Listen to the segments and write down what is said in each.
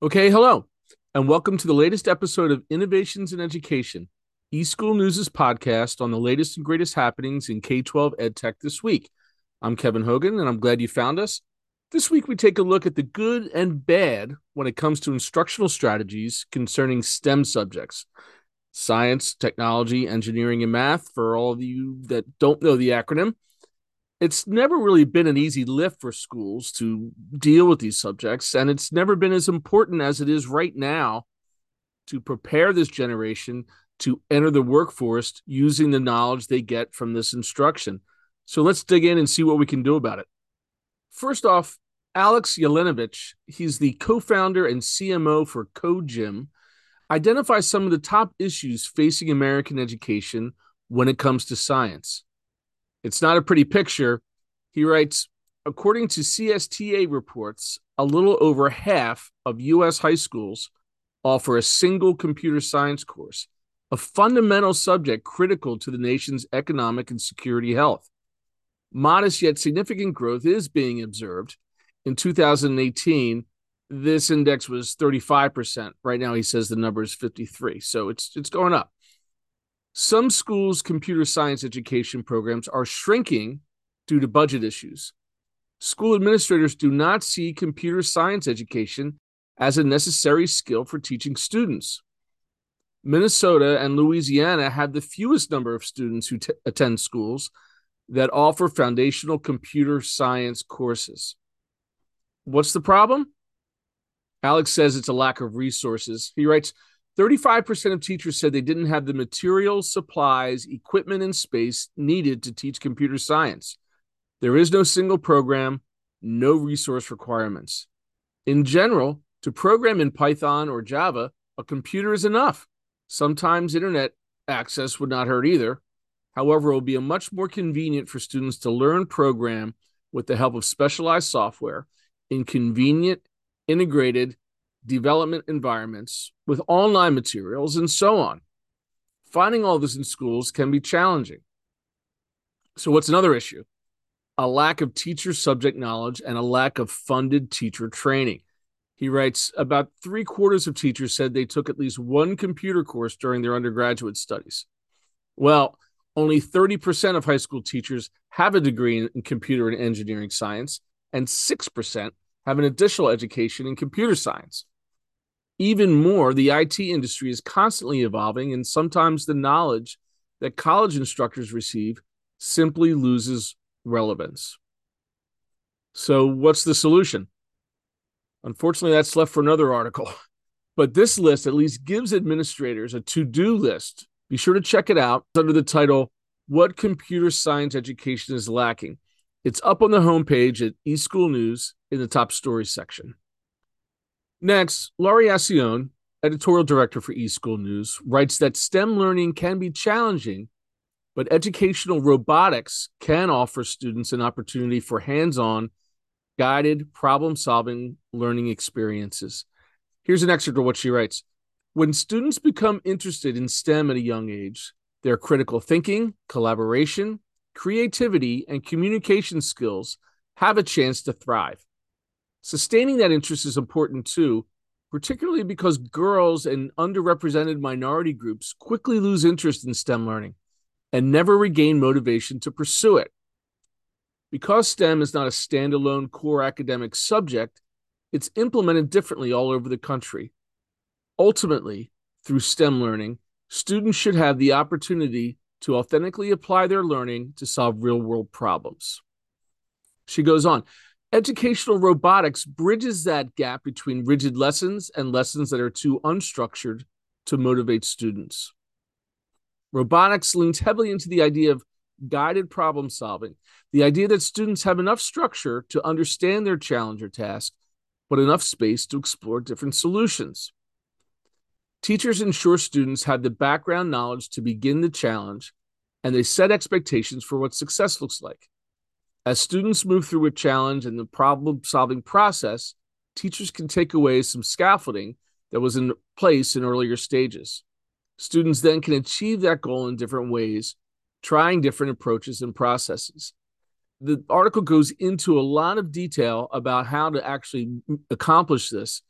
Okay, hello, and welcome to the latest episode of Innovations in Education, eSchool News' podcast on the latest and greatest happenings in K-12 EdTech this week. I'm Kevin Hogan, and I'm glad you found us. This week, we take a look at the good and bad when it comes to instructional strategies concerning STEM subjects: science, technology, engineering, and math. For all of you that don't know the acronym, it's never really been an easy lift for schools to deal with these subjects, and it's never been as important as it is right now to prepare this generation to enter the workforce using the knowledge they get from this instruction. So let's dig in and see what we can do about it. First off, Alex Jelinovich, he's the co-founder and CMO for CodeGym, identifies some of the top issues facing American education when it comes to science. It's not a pretty picture. He writes, according to CSTA reports, a little over half of U.S. high schools offer a single computer science course, a fundamental subject critical to the nation's economic and security health. Modest yet significant growth is being observed. In 2018, this index was 35%. Right now, he says the number is 53. So it's going up. Some schools' computer science education programs are shrinking due to budget issues. School administrators do not see computer science education as a necessary skill for teaching students. Minnesota and Louisiana have the fewest number of students who attend schools that offer foundational computer science courses. What's the problem? Alex says it's a lack of resources. He writes, 35% of teachers said they didn't have the materials, supplies, equipment, and space needed to teach computer science. There is no single program, no resource requirements. In general, to program in Python or Java, a computer is enough. Sometimes internet access would not hurt either. However, it will be much more convenient for students to learn program with the help of specialized software in convenient, integrated development environments with online materials and so on. Finding all this in schools can be challenging. So what's another issue? A lack of teacher subject knowledge and a lack of funded teacher training. He writes, about 3/4 of teachers said they took at least one computer course during their undergraduate studies. Well, only 30% of high school teachers have a degree in computer and engineering science, and 6% have an additional education in computer science. Even more, the IT industry is constantly evolving, and sometimes the knowledge that college instructors receive simply loses relevance. So, what's the solution? Unfortunately, that's left for another article. But this list at least gives administrators a to-do list. Be sure to check it out under the title, What Computer Science Education is Lacking. It's up on the homepage at eSchool News in the top stories section. Next, Laurie Acione, editorial director for eSchool News, writes that STEM learning can be challenging, but educational robotics can offer students an opportunity for hands-on, guided, problem-solving learning experiences. Here's an excerpt of what she writes. When students become interested in STEM at a young age, their critical thinking, collaboration, creativity, and communication skills have a chance to thrive. Sustaining that interest is important too, particularly because girls and underrepresented minority groups quickly lose interest in STEM learning and never regain motivation to pursue it. Because STEM is not a standalone core academic subject, it's implemented differently all over the country. Ultimately, through STEM learning, students should have the opportunity to authentically apply their learning to solve real-world problems. She goes on, educational robotics bridges that gap between rigid lessons and lessons that are too unstructured to motivate students. Robotics leans heavily into the idea of guided problem solving, the idea that students have enough structure to understand their challenge or task, but enough space to explore different solutions. Teachers ensure students have the background knowledge to begin the challenge, and they set expectations for what success looks like. As students move through a challenge and the problem-solving process, teachers can take away some scaffolding that was in place in earlier stages. Students then can achieve that goal in different ways, trying different approaches and processes. The article goes into a lot of detail about how to actually accomplish this,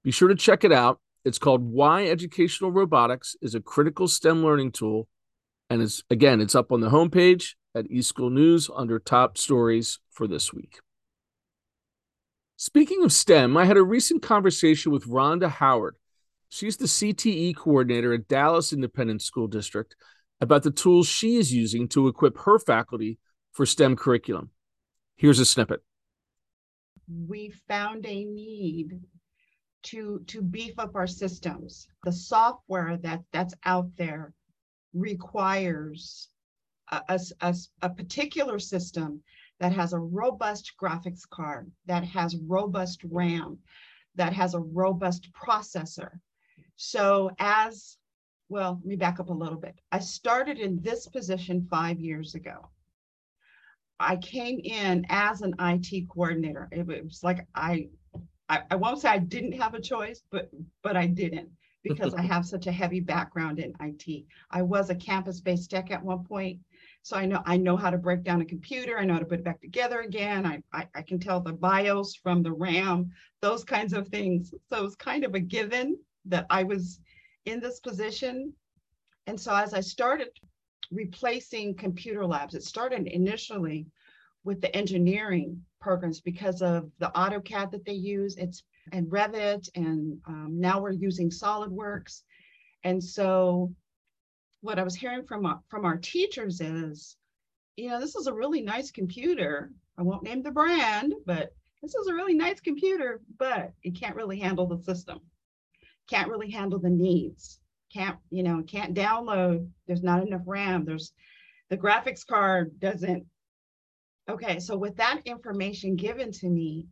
Be sure to check it out. It's called Why Educational Robotics is a Critical STEM Learning Tool. And it's up on the homepage at eSchool News under top stories for this week. Speaking of STEM, I had a recent conversation with Rhonda Howard. She's the CTE coordinator at Dallas Independent School District about the tools she is using to equip her faculty for STEM curriculum. Here's a snippet. We found a need to beef up our systems. The software that's out there requires a particular system that has a robust graphics card, that has robust RAM, that has a robust processor. So let me back up a little bit. I started in this position 5 years ago. I came in as an IT coordinator. It was like I won't say I didn't have a choice, but I didn't, because I have such a heavy background in IT. I was a campus-based tech at one point, so I know how to break down a computer. I know how to put it back together again. I can tell the BIOS from the RAM, those kinds of things. So it was kind of a given that I was in this position. And so as I started replacing computer labs, it started initially with the engineering programs because of the AutoCAD that they use, and Revit, and now we're using SolidWorks. And so what I was hearing from our teachers is, this is a really nice computer. I won't name the brand, but this is a really nice computer, but it can't really handle the system, can't really handle the needs, can't download, there's not enough RAM, the graphics card doesn't. Okay, so with that information given to me,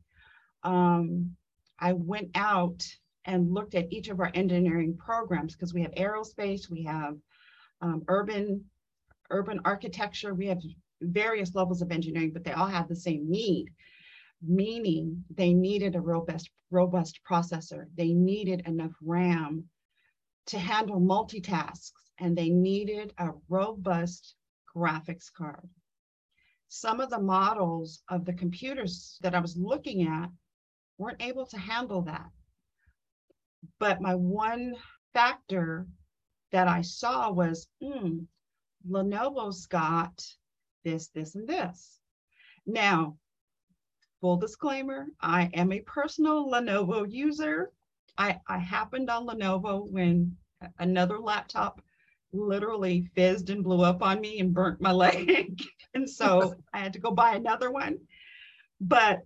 I went out and looked at each of our engineering programs, because we have aerospace, we have urban architecture, we have various levels of engineering, but they all have the same need, meaning they needed a robust processor. They needed enough RAM to handle multitasks, and they needed a robust graphics card. Some of the models of the computers that I was looking at weren't able to handle that. But my one factor that I saw was, Lenovo's got this, and this. Now, full disclaimer, I am a personal Lenovo user. I happened on Lenovo when another laptop literally fizzed and blew up on me and burnt my leg. And so I had to go buy another one. But,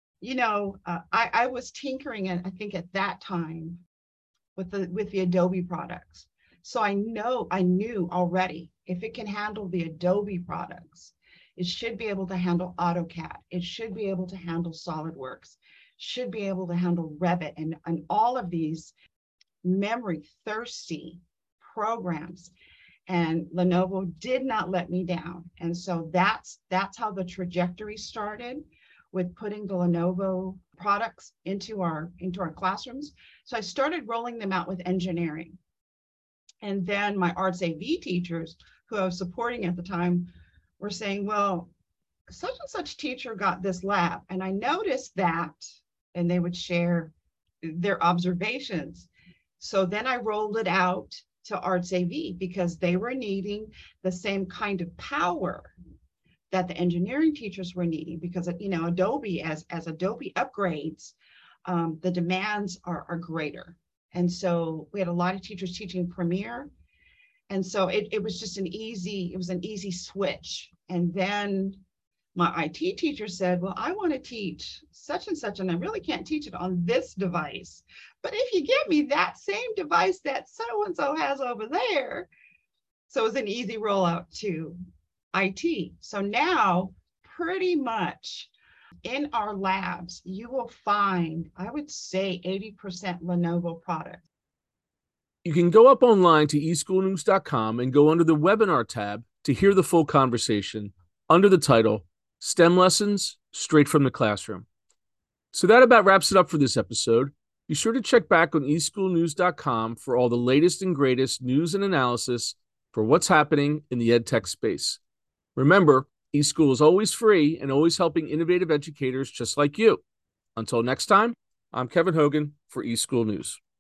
I was tinkering, I think at that time, with the Adobe products. So I knew already, if it can handle the Adobe products, it should be able to handle AutoCAD. It should be able to handle SolidWorks, should be able to handle Revit, and all of these memory thirsty programs. And Lenovo did not let me down. And so that's how the trajectory started, with putting the Lenovo products into our classrooms. So I started rolling them out with engineering. And then my arts AV teachers, who I was supporting at the time, were saying, well, such and such teacher got this lab. And I noticed that, and they would share their observations. So then I rolled it out to arts AV, because they were needing the same kind of power that the engineering teachers were needing, because Adobe, as Adobe upgrades, the demands are greater. And so we had a lot of teachers teaching Premiere, and so it was just an easy switch. And then my IT teacher said, well, I want to teach such and such, and I really can't teach it on this device, but if you give me that same device that so-and-so has over there. So it was an easy rollout to IT. So now, pretty much in our labs, you will find, I would say, 80% Lenovo products. You can go up online to eSchoolNews.com and go under the webinar tab to hear the full conversation under the title, STEM Lessons Straight from the Classroom. So that about wraps it up for this episode. Be sure to check back on eSchoolNews.com for all the latest and greatest news and analysis for what's happening in the EdTech space. Remember, eSchool is always free and always helping innovative educators just like you. Until next time, I'm Kevin Hogan for eSchool News.